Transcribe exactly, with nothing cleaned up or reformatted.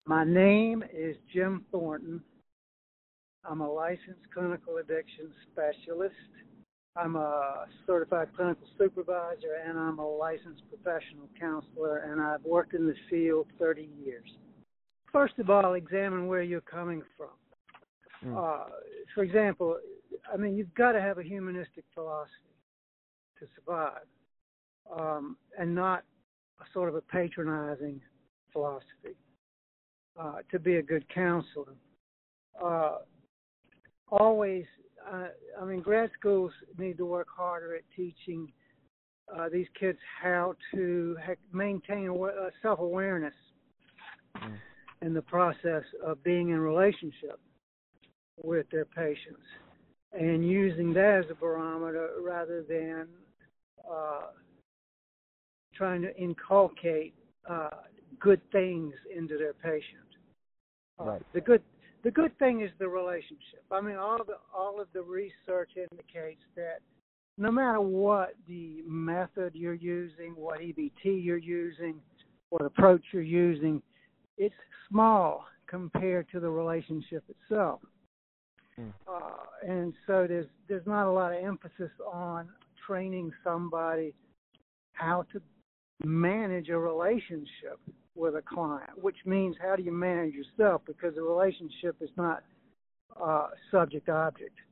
My name is Jim Thornton. I'm a licensed clinical addiction specialist. I'm a certified clinical supervisor, and I'm a licensed professional counselor, and I've worked in the field thirty years. First of all, examine where you're coming from. Mm. Uh, for example, I mean, you've got to have a humanistic philosophy to survive, um, and not a sort of a patronizing philosophy uh, to be a good counselor. Uh, always, uh, I mean, grad schools need to work harder at teaching uh, these kids how to ha- maintain a, a self-awareness mm. in the process of being in relationship with their patients, and using that as a barometer rather than uh, trying to inculcate uh, good things into their patient. Uh, right. The good, the good thing is the relationship. I mean, all the all of the research indicates that no matter what the method you're using, what E B T you're using, what approach you're using, it's small compared to the relationship itself. Mm. Uh, and so there's there's not a lot of emphasis on training somebody how to manage a relationship with a client, which means how do you manage yourself, because the relationship is not uh, subject-object.